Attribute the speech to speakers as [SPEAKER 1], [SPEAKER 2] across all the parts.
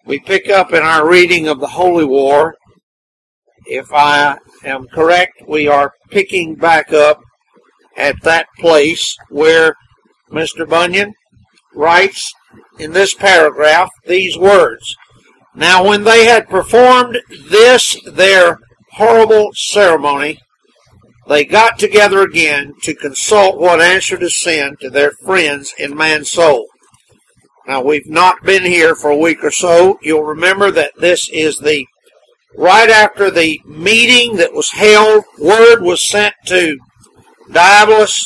[SPEAKER 1] We pick up in our reading of the Holy War. If I am correct, we are picking back up at that place where Mr. Bunyan writes in this paragraph these words. Now when they had performed this their horrible ceremony, they got together again to consult what answer to send to their friends in Mansoul. Now, we've not been here for a week or so. You'll remember that this is right after the meeting that was held. Word was sent to Diabolus,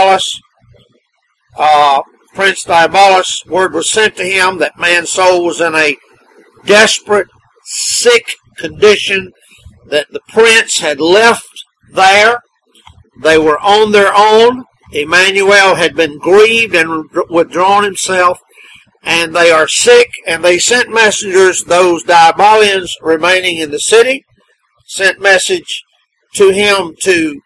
[SPEAKER 1] Prince Diabolus. Word was sent to him that Mansoul was in a desperate, sick condition, that the prince had left there. They were on their own. Emmanuel had been grieved and withdrawn himself, and they are sick, and they sent messengers, those Diabolians remaining in the city, sent message to him to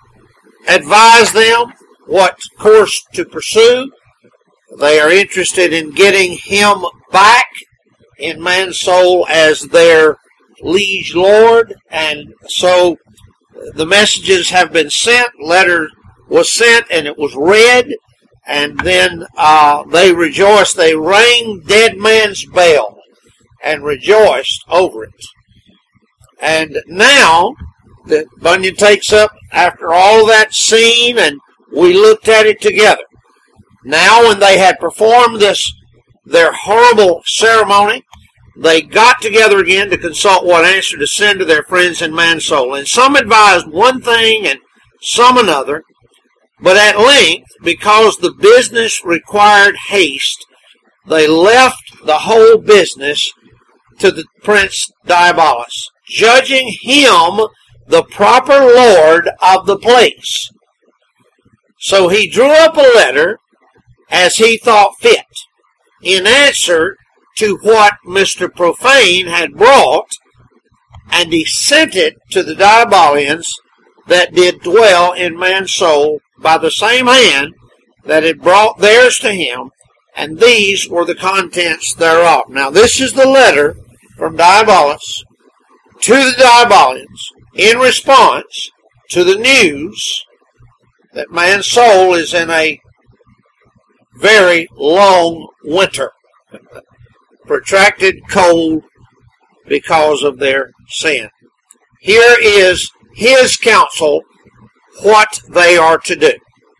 [SPEAKER 1] advise them what course to pursue. They are interested in getting him back in Mansoul as their liege lord, and so the messages have been sent. Letter was sent, and it was read, and then they rejoiced. They rang Dead Man's Bell and rejoiced over it. And now that Bunyan takes up after all that scene, and we looked at it together. Now when they had performed their horrible ceremony, they got together again to consult what answer to send to their friends in Mansoul. And some advised one thing and some another, but at length, because the business required haste, they left the whole business to the Prince Diabolus, judging him the proper lord of the place. So he drew up a letter as he thought fit, in answer to what Mr. Profane had brought, and he sent it to the Diabolians that did dwell in Mansoul by the same hand that had brought theirs to him, and these were the contents thereof. Now this is the letter from Diabolus to the Diabolians in response to the news that Mansoul is in a very long winter, protracted cold because of their sin. Here is his counsel, what they are to do.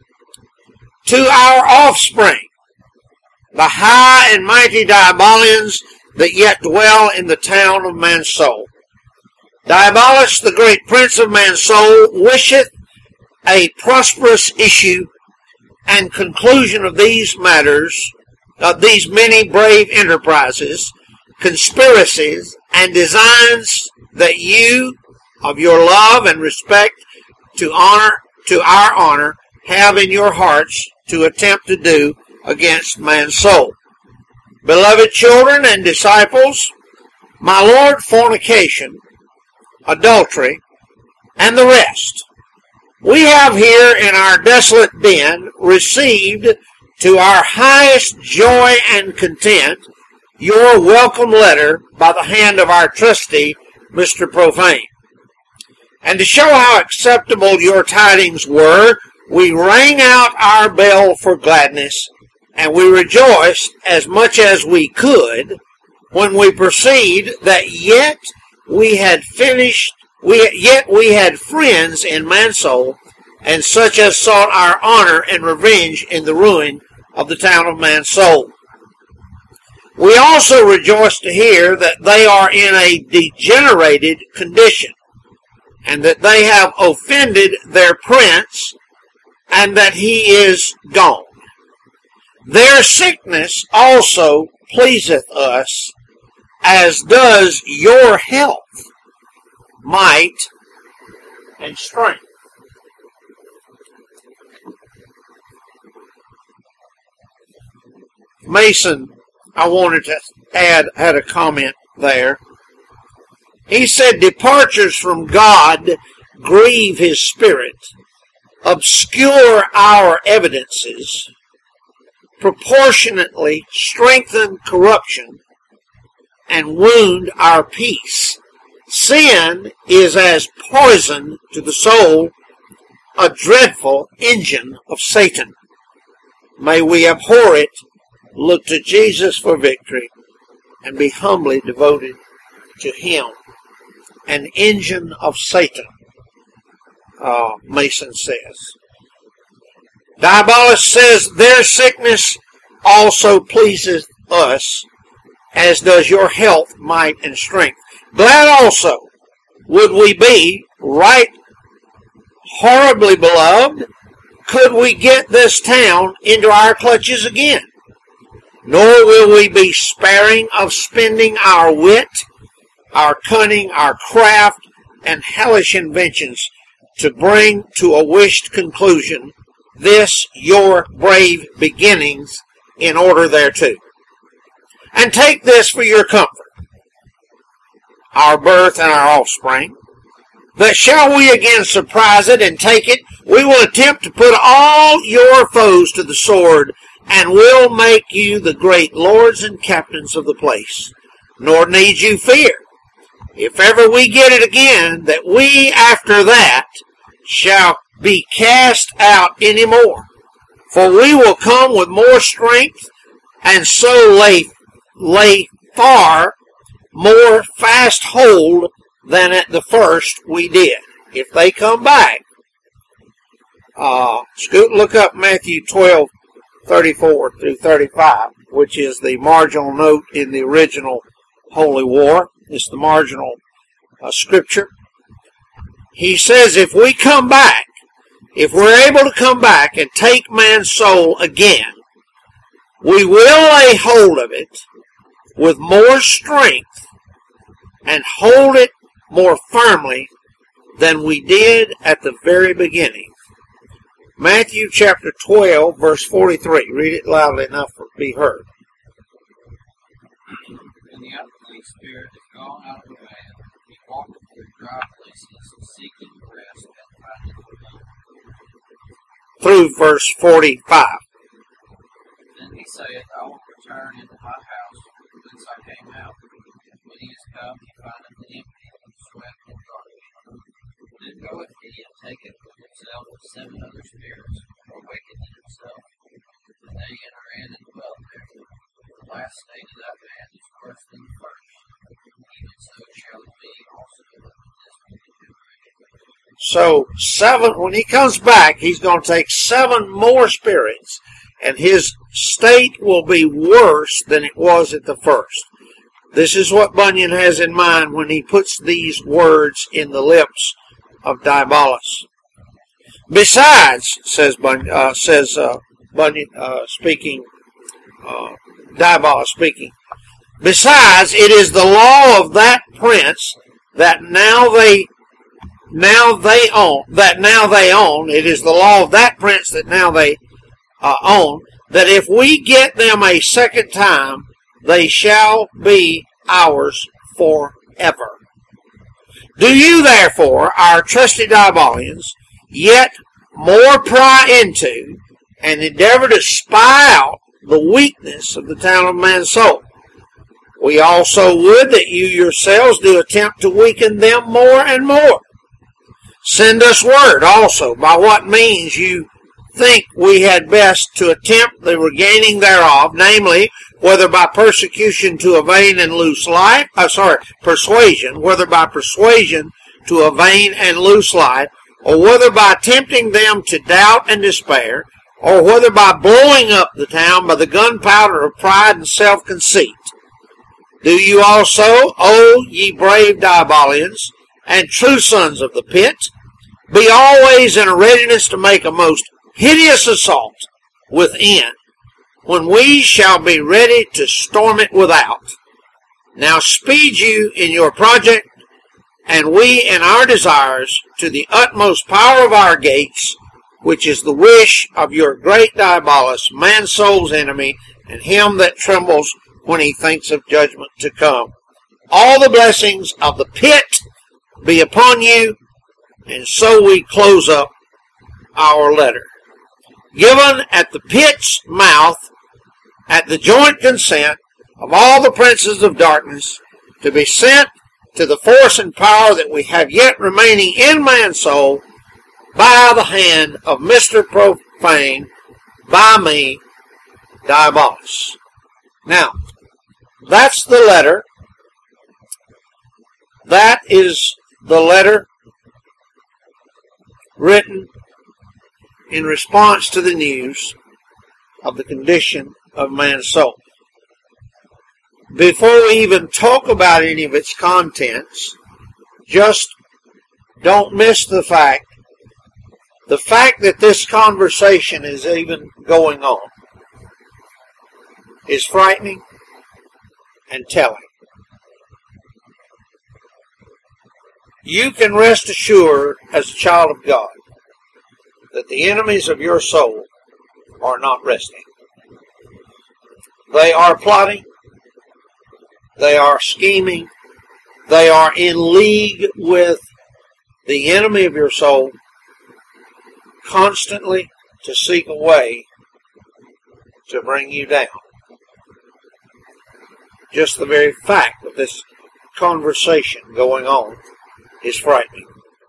[SPEAKER 1] To our offspring, the high and mighty Diabolians that yet dwell in the town of Mansoul. Diabolus, the great prince of Mansoul, wisheth a prosperous issue and conclusion of these matters, of these many brave enterprises, conspiracies, and designs that you, of your love and respect to our honor, have in your hearts to attempt to do against Mansoul. Beloved children and disciples, my lord, fornication, adultery, and the rest, we have here in our desolate den received to our highest joy and content your welcome letter by the hand of our trustee, Mr. Profane. And to show how acceptable your tidings were, we rang out our bell for gladness, and we rejoiced as much as we could when we perceived that yet we had friends in Mansoul, and such as sought our honor and revenge in the ruin of the town of Mansoul. We also rejoice to hear that they are in a degenerated condition, and that they have offended their prince, and that he is gone. Their sickness also pleaseth us, as does your health, might, and strength. Mason, I wanted to add, had a comment there. He said, departures from God grieve his spirit, obscure our evidences, proportionately strengthen corruption, and wound our peace. Sin is as poison to the soul, a dreadful engine of Satan. May we abhor it, look to Jesus for victory, and be humbly devoted to Him. An engine of Satan, Mason says. Diabolus says, their sickness also pleaseth us, as does your health, might, and strength. Glad also would we be, right horribly beloved, could we get this town into our clutches again. Nor will we be sparing of spending our wit, our cunning, our craft, and hellish inventions to bring to a wished conclusion this your brave beginnings in order thereto. And take this for your comfort, our birth and our offspring, that shall we again surprise it and take it, we will attempt to put all your foes to the sword, and will make you the great lords and captains of the place. Nor need you fear, if ever we get it again, that we after that shall be cast out any more. For we will come with more strength, and so lay far more fast hold than at the first we did. If they come back, Scoot, look up Matthew 12:34 through 35, which is the marginal note in the original Holy War. It's the marginal scripture. He says, if we come back, if we're able to come back and take man's soul again, we will lay hold of it with more strength and hold it more firmly than we did at the very beginning. Matthew chapter 12, verse 43. Read it loudly enough to be heard.
[SPEAKER 2] And the unclean spirit is gone out of the man. He walketh through dry places, seeking rest, and findeth none.
[SPEAKER 1] Through verse 45.
[SPEAKER 2] Then he saith, I will return into my house, whence I came out. When he is come, he findeth it empty, and swept and garnished. Then goeth he and taketh with himself 7 other spirits, or wicked in himself, and they enter in and dwell there. The last state of that man is worse than the first. Even so shall it be also in this generation.
[SPEAKER 1] So 7, when he comes back, he's going to take 7 more spirits, and his state will be worse than it was at the first. This is what Bunyan has in mind when he puts these words in the lips of Diabolus. Besides, says Bunyan, speaking, Diabolus speaking, besides, it is the law of that prince that now they own. It is the law of that prince that now they own, that if we get them a second time, they shall be ours forever. Do you, therefore, our trusty Diabolians, yet more pry into and endeavor to spy out the weakness of the town of man's soul. We also would that you yourselves do attempt to weaken them more and more. Send us word also by what means you think we had best to attempt the regaining thereof, namely, whether by persecution to a vain and loose life, persuasion, whether by persuasion to a vain and loose life, or whether by tempting them to doubt and despair, or whether by blowing up the town by the gunpowder of pride and self-conceit. Do you also, O ye brave Diabolians, and true sons of the pit, be always in a readiness to make a most hideous assault within, when we shall be ready to storm it without. Now speed you in your project, and we in our desires, to the utmost power of our gates, which is the wish of your great Diabolus, man's soul's enemy, and him that trembles when he thinks of judgment to come. All the blessings of the pit be upon you, and so we close up our letter. Given at the pit's mouth, at the joint consent of all the princes of darkness, to be sent to the force and power that we have yet remaining in man's soul by the hand of Mr. Profane, by me, Diabolus. Now, that's the letter. That is the letter written in response to the news of the condition of man's soul. Before we even talk about any of its contents, just don't miss the fact that this conversation is even going on is frightening and telling. You can rest assured as a child of God that the enemies of your soul are not resting. They are plotting. They are scheming. They are in league with the enemy of your soul, constantly to seek a way to bring you down. Just the very fact of this conversation going on is frightening.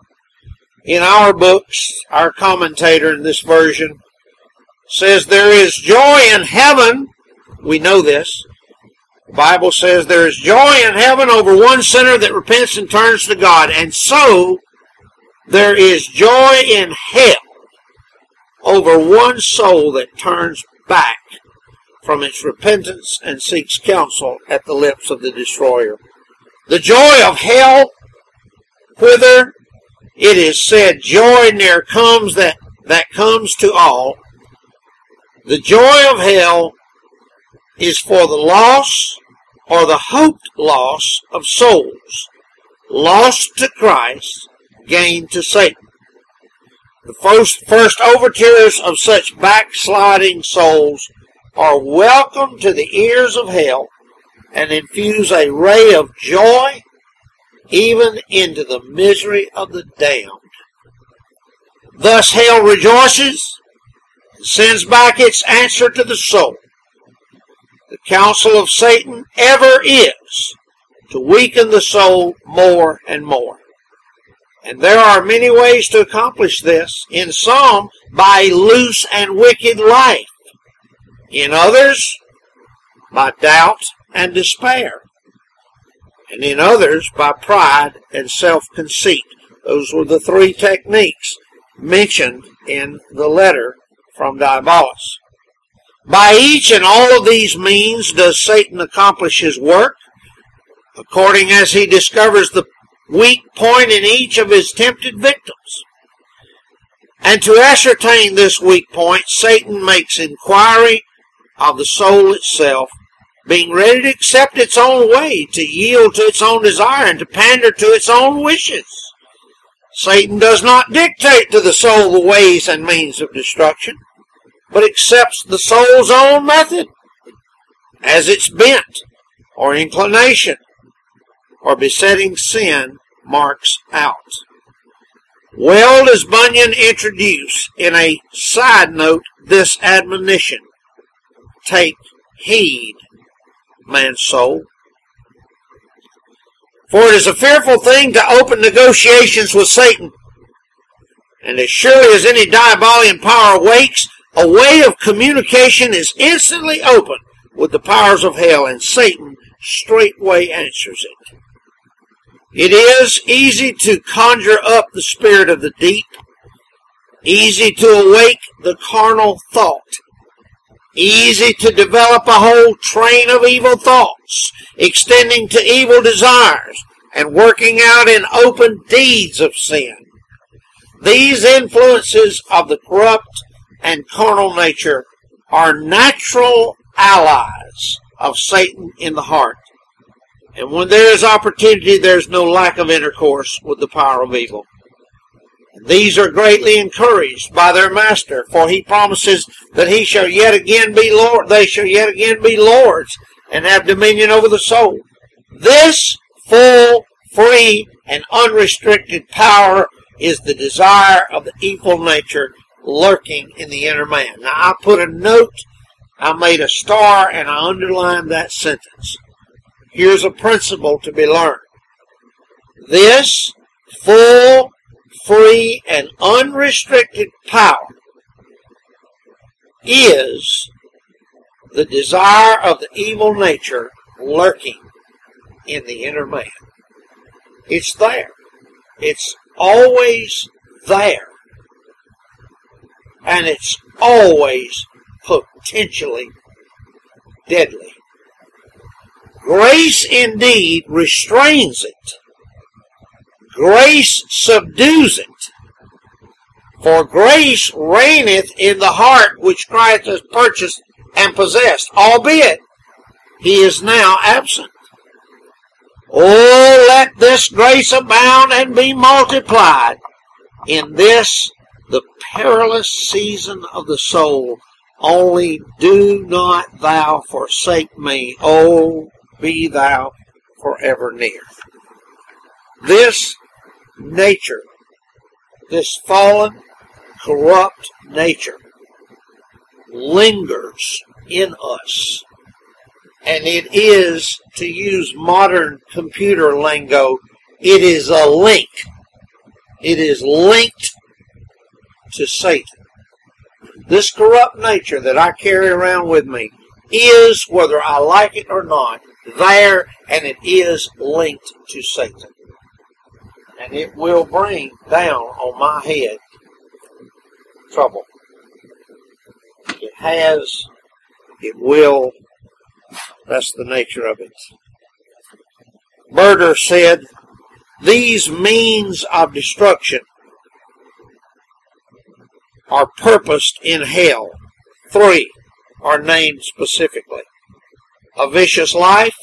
[SPEAKER 1] In our books, our commentator in this version says there is joy in heaven. We know this. The Bible says there is joy in heaven over one sinner that repents and turns to God. And so, there is joy in hell over one soul that turns back from its repentance and seeks counsel at the lips of the destroyer. The joy of hell, whither it is said, joy ne'er comes that comes to all. The joy of hell is for the loss or the hoped loss of souls, lost to Christ, gained to Satan. The first overtures of such backsliding souls are welcome to the ears of hell and infuse a ray of joy even into the misery of the damned. Thus hell rejoices and sends back its answer to the soul. The counsel of Satan ever is to weaken the soul more and more. And there are many ways to accomplish this. In some, by a loose and wicked life. In others, by doubt and despair. And in others, by pride and self-conceit. Those were the three techniques mentioned in the letter from Diabolus. By each and all of these means does Satan accomplish his work, according as he discovers the weak point in each of his tempted victims. And to ascertain this weak point, Satan makes inquiry of the soul itself, being ready to accept its own way, to yield to its own desire, and to pander to its own wishes. Satan does not dictate to the soul the ways and means of destruction, but accepts the soul's own method as its bent or inclination or besetting sin marks out. Well does Bunyan introduce in a side note this admonition: take heed, man's soul. For it is a fearful thing to open negotiations with Satan, and as surely as any Diabolian power awakes, a way of communication is instantly opened with the powers of hell, and Satan straightway answers it. It is easy to conjure up the spirit of the deep, easy to awake the carnal thought, easy to develop a whole train of evil thoughts, extending to evil desires, and working out in open deeds of sin. These influences of the corrupt and carnal nature are natural allies of Satan in the heart. And when there is opportunity, there is no lack of intercourse with the power of evil. And these are greatly encouraged by their master, for he promises that he shall yet again be Lord. They shall yet again be lords and have dominion over the soul. This full, free, and unrestricted power is the desire of the evil nature lurking in the inner man. Now, I put a note I made a star and I underlined that sentence. Here's a principle to be learned. This full, free, and unrestricted power is the desire of the evil nature lurking in the inner man. It's there. It's always there. And it's always potentially deadly. Grace indeed restrains it. Grace subdues it. For grace reigneth in the heart which Christ has purchased and possessed, albeit he is now absent. Oh, let this grace abound and be multiplied in this, the perilous season of the soul. Only do not thou forsake me, oh, be thou forever near. This nature, this fallen, corrupt nature, lingers in us. And it is, to use modern computer lingo, it is a link. It is linked to Satan. This corrupt nature that I carry around with me is, whether I like it or not, there, and it is linked to Satan. And it will bring down on my head trouble. It has, it will, that's the nature of it. Berger said, these means of destruction are purposed in hell. 3 are named specifically. A vicious life,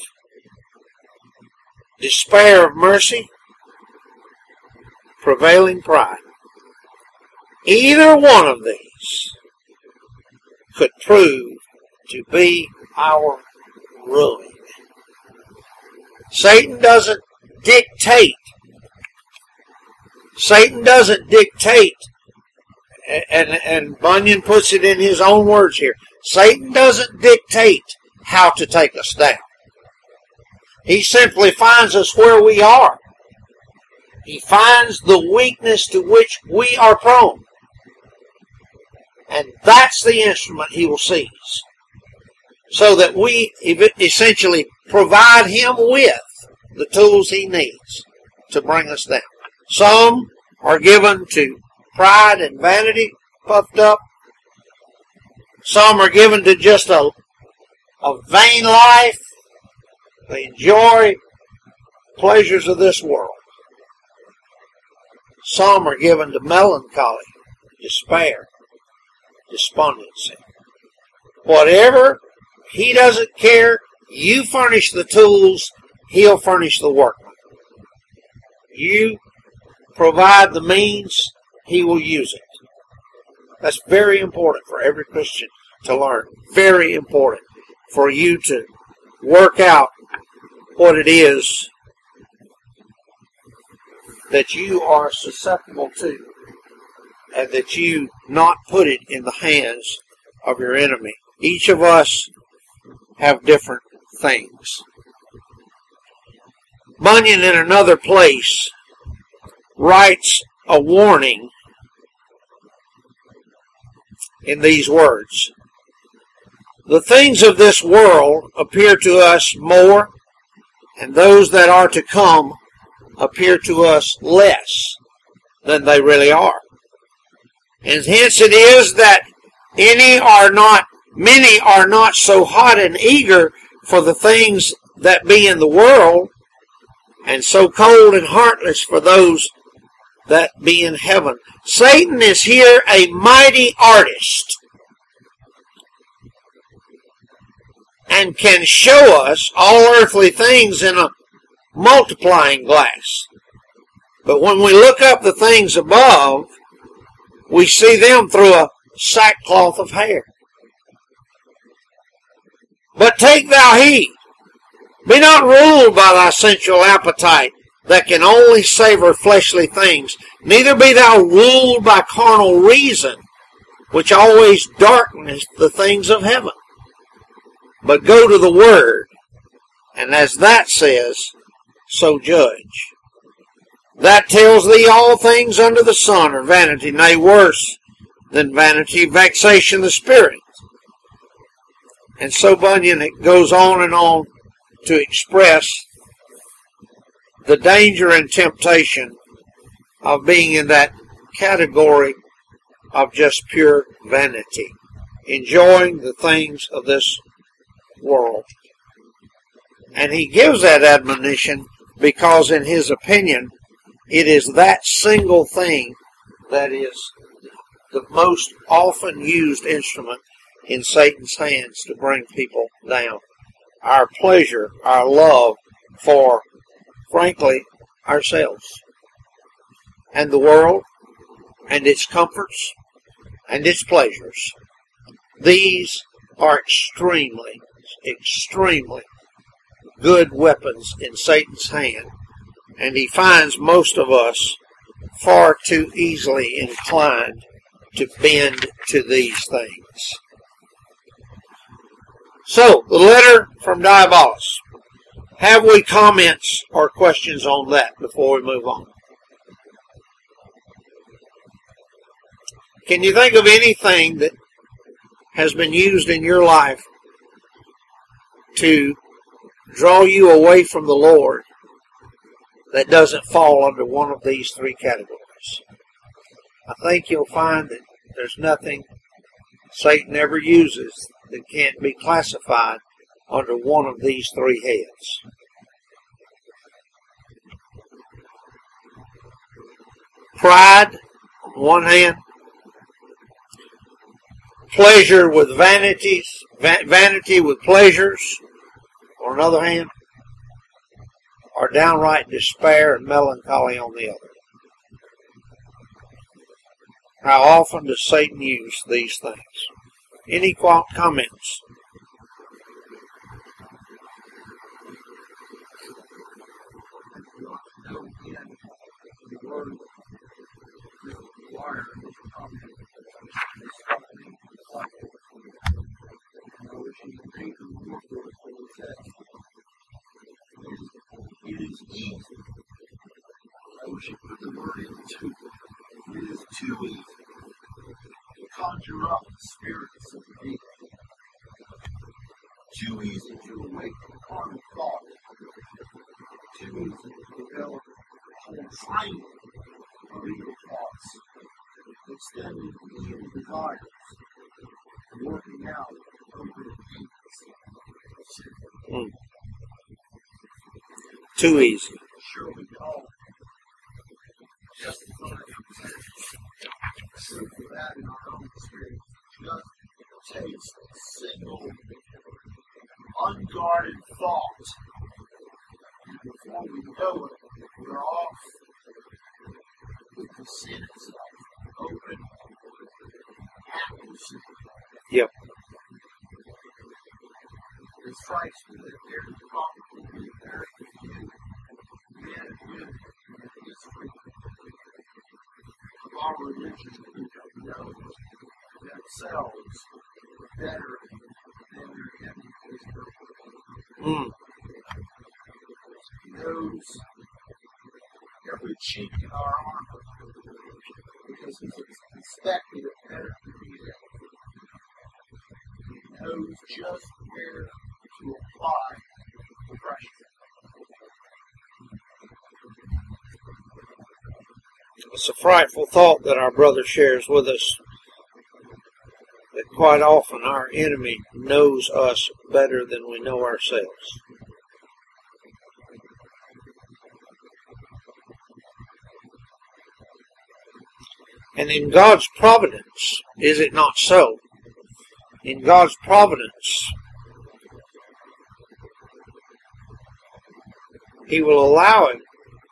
[SPEAKER 1] despair of mercy, prevailing pride. Either one of these could prove to be our ruin. Satan doesn't dictate. Satan doesn't dictate, and Bunyan puts it in his own words here. Satan doesn't dictate how to take us down. He simply finds us where we are. He finds the weakness to which we are prone. And that's the instrument he will seize. So that we essentially provide him with the tools he needs to bring us down. Some are given to pride and vanity, puffed up. Some are given to just a vain life. They enjoy pleasures of this world. Some are given to melancholy, despair, despondency. Whatever, he doesn't care. You furnish the tools, he'll furnish the workman. You provide the means, he will use it. That's very important for every Christian to learn. Very important for you to work out what it is that you are susceptible to, and that you not put it in the hands of your enemy. Each of us have different things. Bunyan, in another place, writes a warning in these words. The things of this world appear to us more, and those that are to come appear to us less than they really are. And hence it is that many are not so hot and eager for the things that be in the world, and so cold and heartless for those that be in heaven. Satan is here a mighty artist, and can show us all earthly things in a multiplying glass. But when we look up the things above, we see them through a sackcloth of hair. But take thou heed, be not ruled by thy sensual appetite, that can only savor fleshly things, neither be thou ruled by carnal reason, which always darkeneth the things of heaven. but go to the Word, and as that says, so judge. That tells thee all things under the sun are vanity, nay, worse than vanity, vexation of the spirit. And so Bunyan, it goes on and on to express the danger and temptation of being in that category of just pure vanity, enjoying the things of this world. And he gives that admonition because, in his opinion, it is that single thing that is the most often used instrument in Satan's hands to bring people down. Our pleasure, our love for, frankly, ourselves and the world and its comforts and its pleasures. These are extremely, extremely good weapons in Satan's hand, and he finds most of us far too easily inclined to bend to these things. So, the letter from Diabolus. Have we comments or questions on that before we move on? Can you think of anything that has been used in your life to draw you away from the Lord that doesn't fall under one of these three categories? I think you'll find that there's nothing Satan ever uses that can't be classified under one of these three heads. Pride, on one hand, pleasure with vanity with pleasures, on another hand, or downright despair and melancholy on the other. How often does Satan use these things? Any comments?
[SPEAKER 3] It is easy. I wish you put the word in too. It is too easy to conjure up the spirits of the evil. Too easy to awaken carnal thought. Too easy to develop a whole train of evil thoughts, extending to evil desires, and working out over the deeds of sin.
[SPEAKER 1] Too easy.
[SPEAKER 3] Sure, we can all justify so for that in our own experience. Just takes a single unguarded thought, and before we know it, we're off with the sin itself, open, active sin.
[SPEAKER 1] Yep.
[SPEAKER 3] It strikes me that there is probably very few men and women in the history of our religion who know themselves better than their heavenly Savior. He knows every chink in our armor because he's inspected it better than we have. He knows just where to apply the pressure.
[SPEAKER 1] It's a frightful thought that our brother shares with us, that quite often our enemy knows us better than we know ourselves. And in God's providence, is it not so? In God's providence, He will allow him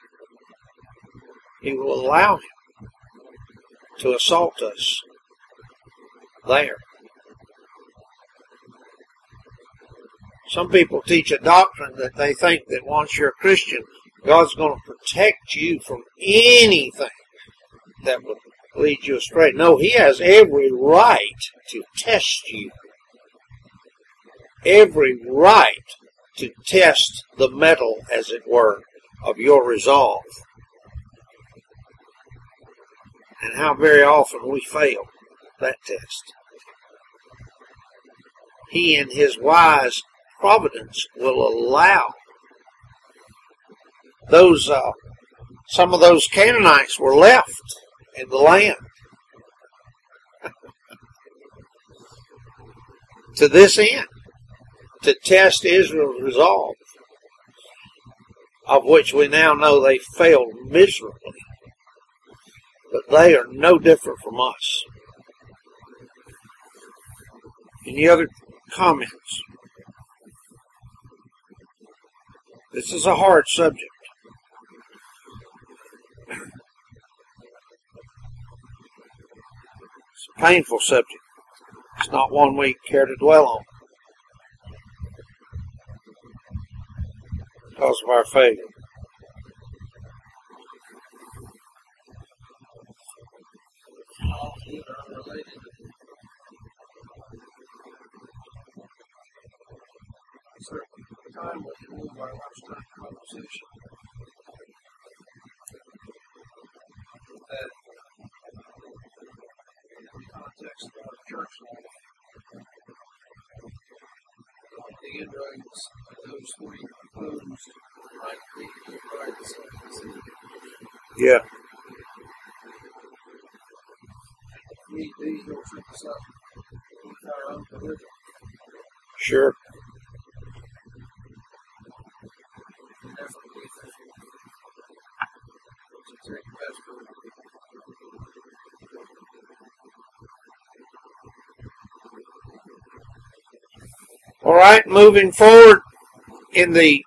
[SPEAKER 1] to assault us there. Some people teach a doctrine that they think that once you're a Christian, God's going to protect you from anything that would lead you astray. No, He has every right to test you. every right to test the mettle, as it were, of your resolve. And how very often we fail that test. He in his wise providence will allow those, some of those Canaanites were left in the land. To this end, to test Israel's resolve, of which we now know they failed miserably. But they are no different from us. Any other comments? This is a hard subject. It's a painful subject. It's not one we care to dwell on because of our failure.
[SPEAKER 3] Time with you by lifestyle conversation that in the context of our church life, the inroads of those three opposed right thinking, right self-conceit.
[SPEAKER 1] Yeah.
[SPEAKER 3] We need to trip us up with our own religion.
[SPEAKER 1] Sure. All right, moving forward in the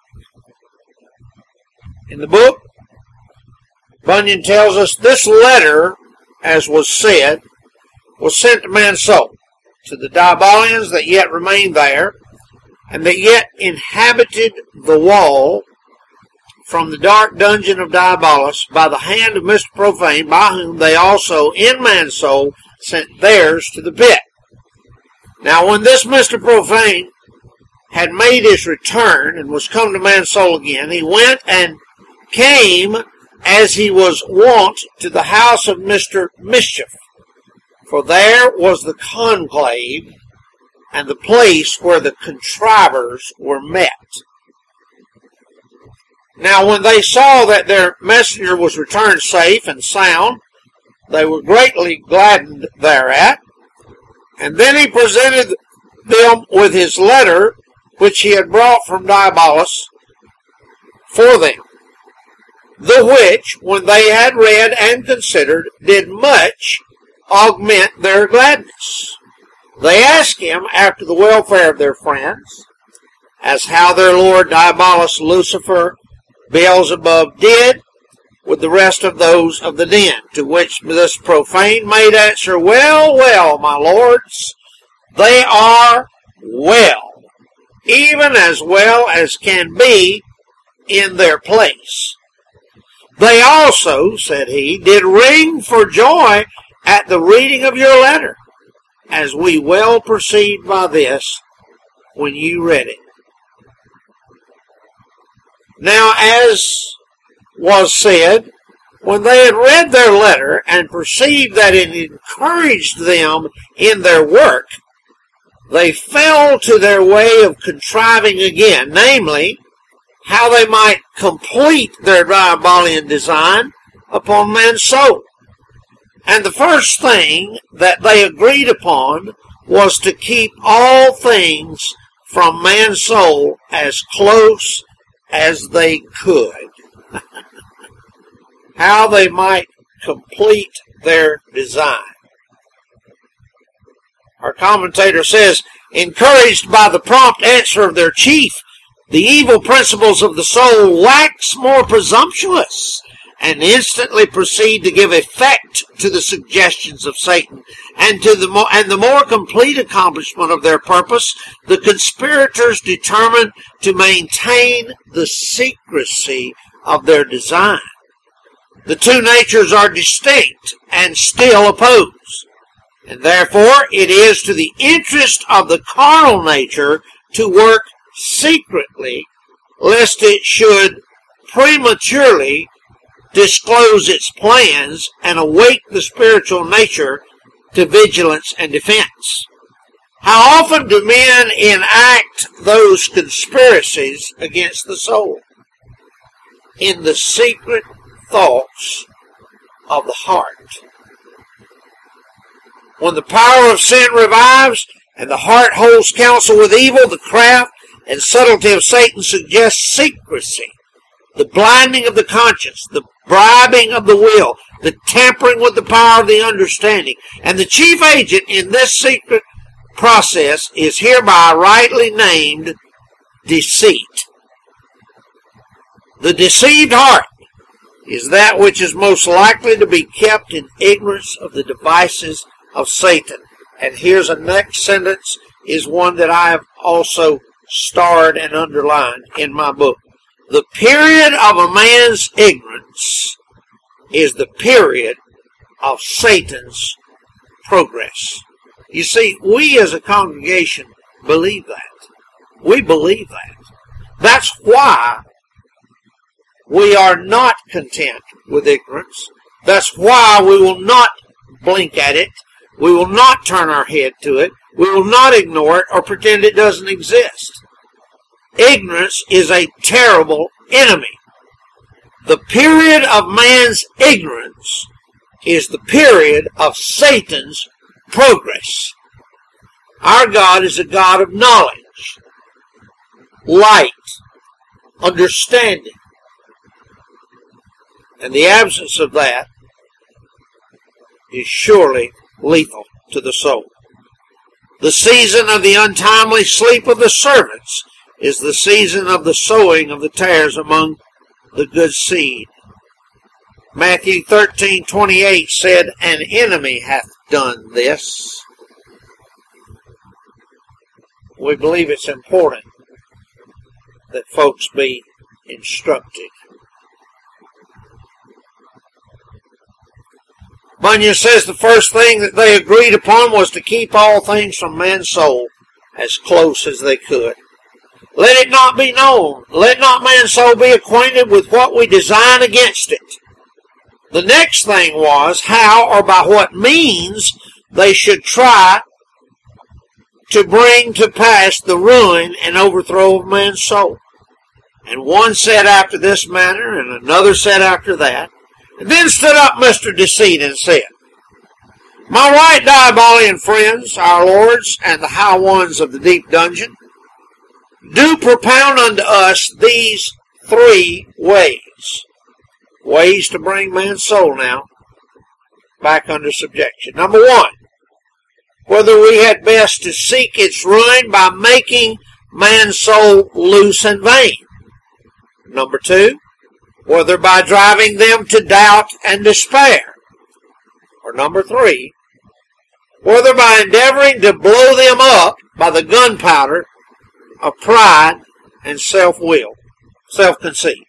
[SPEAKER 1] book, Bunyan tells us this letter, as was said, was sent to Mansoul, to the Dibalians that yet remained there, and that yet inhabited the wall from the dark dungeon of Diabolus by the hand of Mr. Profane, by whom they also in Mansoul sent theirs to the pit. Now when this Mr. Profane had made his return and was come to Mansoul again, he went and came as he was wont to the house of Mr. Mischief, for there was the conclave and the place where the contrivers were met. Now when they saw that their messenger was returned safe and sound, they were greatly gladdened thereat. And then he presented them with his letter, which he had brought from Diabolus for them, the which, when they had read and considered, did much augment their gladness. They asked him after the welfare of their friends, as how their lord Diabolus, Lucifer, Beelzebub did with the rest of those of the den, to which this Profane made answer, Well, well, my lords, they are well, even as well as can be in their place. They also, said he, did ring for joy at the reading of your letter, as we well perceived by this when you read it. Now, as was said, when they had read their letter and perceived that it encouraged them in their work, they fell to their way of contriving again, namely, how they might complete their Diabolian design upon man's soul. And the first thing that they agreed upon was to keep all things from man's soul as close as they could. How they might complete their design. Our commentator says, encouraged by the prompt answer of their chief, the evil principles of the soul wax more presumptuous and instantly proceed to give effect to the suggestions of Satan, and the more complete accomplishment of their purpose, the conspirators determined to maintain the secrecy of their design. The two natures are distinct and still opposed, and therefore it is to the interest of the carnal nature to work secretly, lest it should prematurely disclose its plans and awake the spiritual nature to vigilance and defense. How often do men enact those conspiracies against the soul? In the secret thoughts of the heart. When the power of sin revives and the heart holds counsel with evil, the craft and subtlety of Satan suggests secrecy, the blinding of the conscience, the bribing of the will, the tampering with the power of the understanding. And the chief agent in this secret process is hereby rightly named deceit. The deceived heart is that which is most likely to be kept in ignorance of the devices of Satan. And here's a next sentence, is one that I have also starred and underlined in my book. The period of a man's ignorance is the period of Satan's progress. You see, we as a congregation believe that. We believe that. That's why we are not content with ignorance. That's why we will not blink at it. We will not turn our head to it. We will not ignore it or pretend it doesn't exist. Ignorance is a terrible enemy. The period of man's ignorance is the period of Satan's progress. Our God is a God of knowledge, light, understanding. And the absence of that is surely lethal to the soul. The season of the untimely sleep of the servants is the season of the sowing of the tares among the good seed. Matthew 13:28 said, "An enemy hath done this." We believe it's important that folks be instructed. Bunyan says the first thing that they agreed upon was to keep all things from man's soul as close as they could. Let it not be known. Let not man's soul be acquainted with what we design against it. The next thing was how or by what means they should try to bring to pass the ruin and overthrow of man's soul. And one said after this manner, and another said after that. And then stood up Mr. Deceit and said, "My right Diabolian friends, our lords, and the high ones of the deep dungeon, do propound unto us these three ways." Ways to bring man's soul now back under subjection. Number one, whether we had best to seek its ruin by making man's soul loose and vain. Number two, whether by driving them to doubt and despair. Or number three, whether by endeavoring to blow them up by the gunpowder of pride and self-will, self-conceit.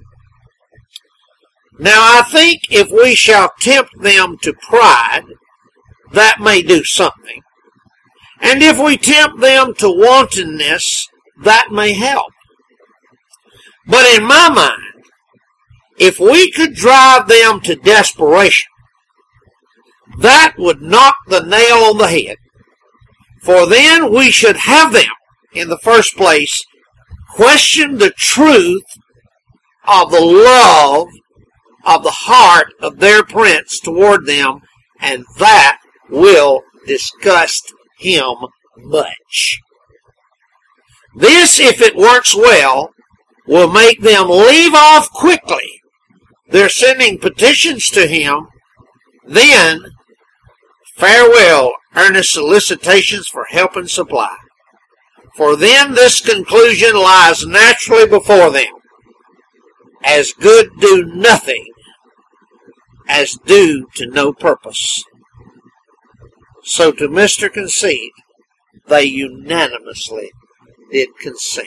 [SPEAKER 1] Now I think if we shall tempt them to pride, that may do something. And if we tempt them to wantonness, that may help. But in my mind, if we could drive them to desperation, that would knock the nail on the head. For then we should have them, in the first place, question the truth of the love of the heart of their prince toward them, and that will disgust him much. This, if it works well, will make them leave off quickly their sending petitions to him. Then, farewell earnest solicitations for help and supply. For then this conclusion lies naturally before them, as good do nothing, as do to no purpose. So to Mr. Conceit, they unanimously did consent.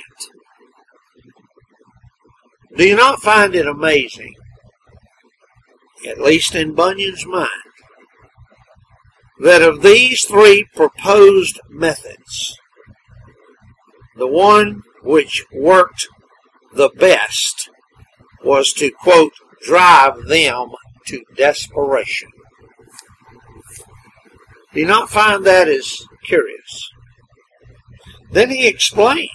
[SPEAKER 1] Do you not find it amazing, at least in Bunyan's mind, that of these three proposed methods, the one which worked the best was to, quote, drive them to desperation. Do you not find that as curious? Then he explains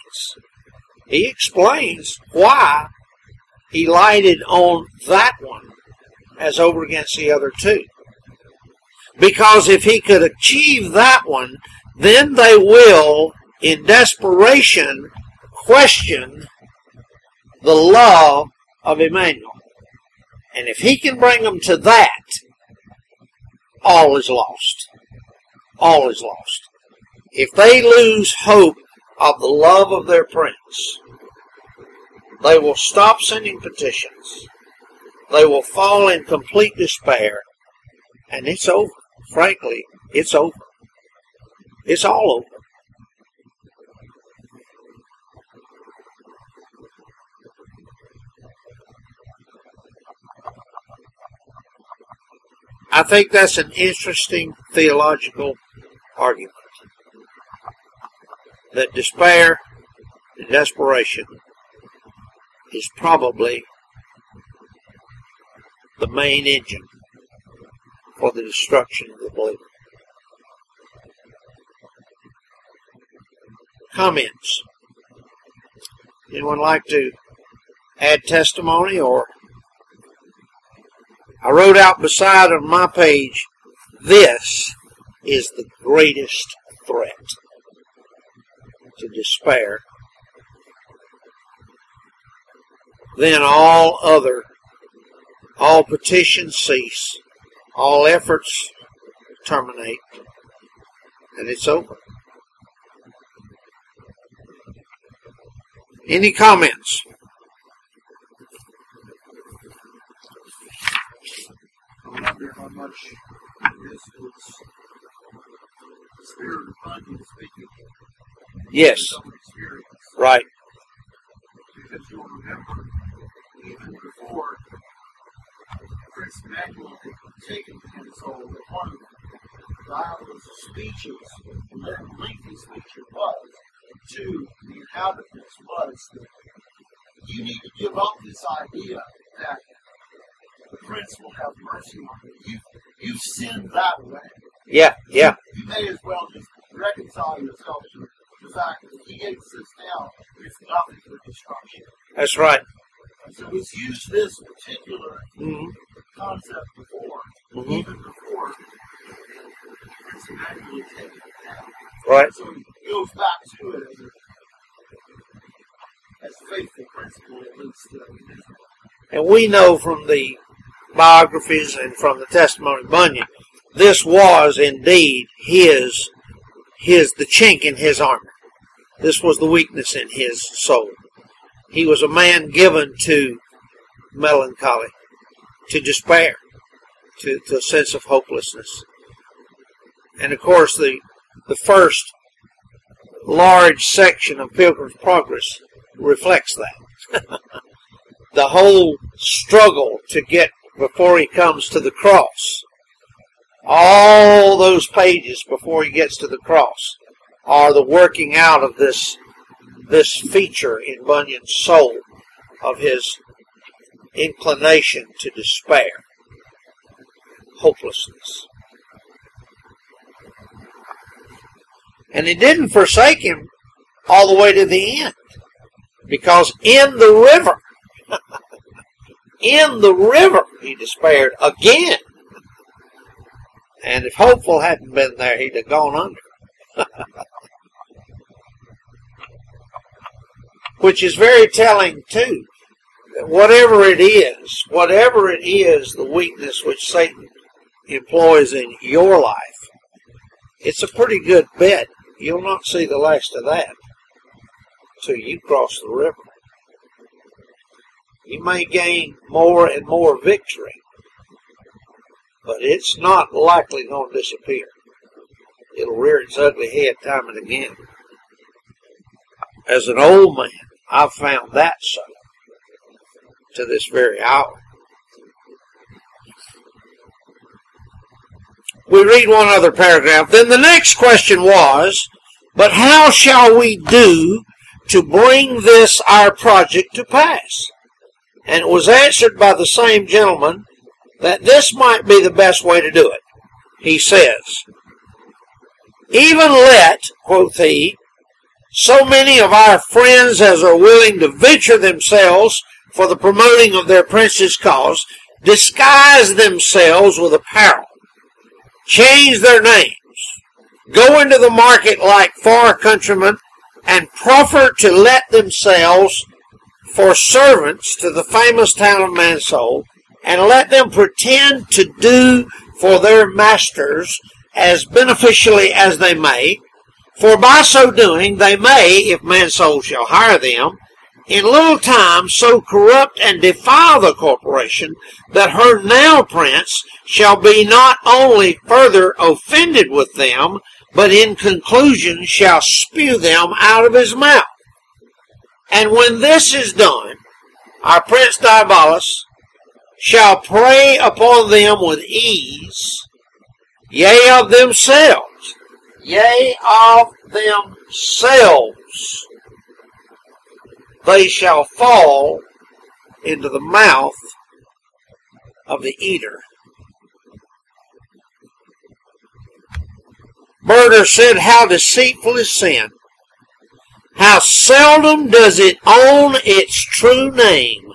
[SPEAKER 1] why he lighted on that one as over against the other two. Because if he could achieve that one, then they will, in desperation, question the love of Emmanuel. And if he can bring them to that, all is lost. All is lost. If they lose hope of the love of their prince, they will stop sending petitions. They will fall in complete despair. And it's over. Frankly, it's over. It's all over. I think that's an interesting theological argument. That despair and desperation is probably the main engine for the destruction of the believer. Comments? Anyone like to add testimony? Or I wrote out beside on my page, this is the greatest threat to despair. Then all petitions cease, all efforts terminate, and it's over. Any comments?
[SPEAKER 3] I wonder how much this was the spirit of Bunyan speaking.
[SPEAKER 1] Yes.
[SPEAKER 3] His own experience.
[SPEAKER 1] Right.
[SPEAKER 3] Because you'll remember, even before Prince Emmanuel had taken his soul, that one of Violet's speeches, lengthy speech it was, to the inhabitants was that you need to give up this idea that the prince will have mercy on you. You've sinned that way.
[SPEAKER 1] Yeah.
[SPEAKER 3] You may as well just reconcile yourself to the fact that he hates this now. It's nothing but destruction.
[SPEAKER 1] That's right.
[SPEAKER 3] And so he's used this particular concept before, even before Prince Emmanuel had taken it down.
[SPEAKER 1] Right.
[SPEAKER 3] So he goes back to it as a faithful principle, at least in Israel.
[SPEAKER 1] And we know from the biographies and from the testimony of Bunyan, this was indeed the chink in his armor. This was the weakness in his soul. He was a man given to melancholy, to despair, to a sense of hopelessness. And of course, the first large section of Pilgrim's Progress reflects that. The whole struggle to get before he comes to the cross. All those pages before he gets to the cross are the working out of this feature in Bunyan's soul of his inclination to despair, hopelessness. And it didn't forsake him all the way to the end, because in the river, he despaired again. And if Hopeful hadn't been there, he'd have gone under. Which is very telling, too. Whatever it is, the weakness which Satan employs in your life, it's a pretty good bet you'll not see the last of that till you cross the river. You may gain more and more victory, but it's not likely going to disappear. It'll rear its ugly head time and again. As an old man, I've found that so to this very hour. We read one other paragraph. Then the next question was, but how shall we do to bring this our project to pass? And it was answered by the same gentleman that this might be the best way to do it. He says, "Even let," quoth he, "so many of our friends as are willing to venture themselves for the promoting of their prince's cause, disguise themselves with apparel, change their names, go into the market like far countrymen, and proffer to let themselves for servants to the famous town of Mansoul, and let them pretend to do for their masters as beneficially as they may, for by so doing they may, if Mansoul shall hire them, in little time so corrupt and defile the corporation that her now prince shall be not only further offended with them, but in conclusion shall spew them out of his mouth. And when this is done, our Prince Diabolus shall prey upon them with ease, yea, of themselves, they shall fall into the mouth of the eater." Murder said, "How deceitful is sin! How seldom does it own its true name!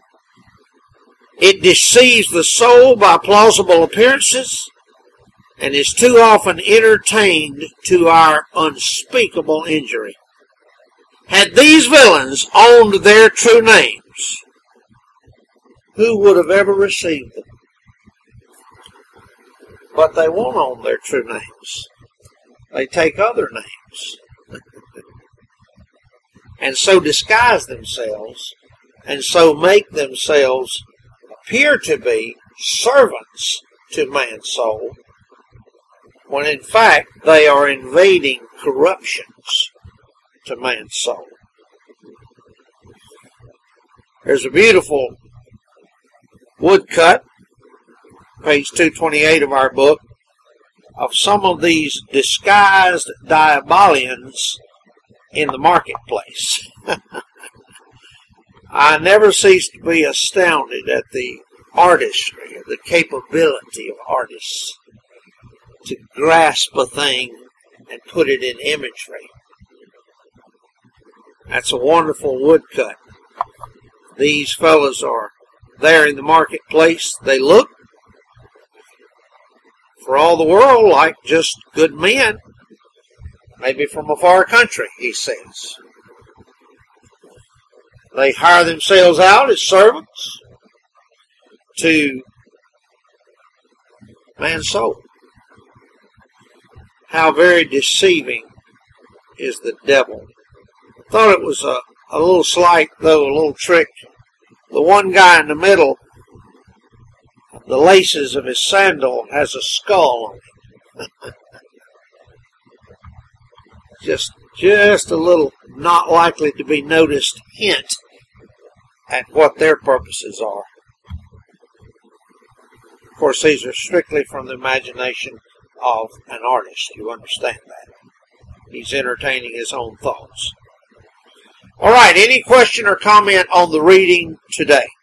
[SPEAKER 1] It deceives the soul by plausible appearances, and is too often entertained to our unspeakable injury. Had these villains owned their true names, who would have ever received them? But they won't own their true names. They take other names, and so disguise themselves, and so make themselves appear to be servants to man's soul, when in fact they are invading corruptions to man's soul." There's a beautiful woodcut, page 228 of our book, of some of these disguised Diabolians in the marketplace. I never cease to be astounded at the artistry, the capability of artists to grasp a thing and put it in imagery. That's a wonderful woodcut. These fellows are there in the marketplace. They look, for all the world, like just good men, maybe from a far country, he says. They hire themselves out as servants to man's soul. How very deceiving is the devil. Thought it was a little slight, though, a little trick. The one guy in the middle, the laces of his sandal has a skull on it. just a little not likely to be noticed hint at what their purposes are. Of course, these are strictly from the imagination of an artist. You understand that. He's entertaining his own thoughts. All right, any question or comment on the reading today?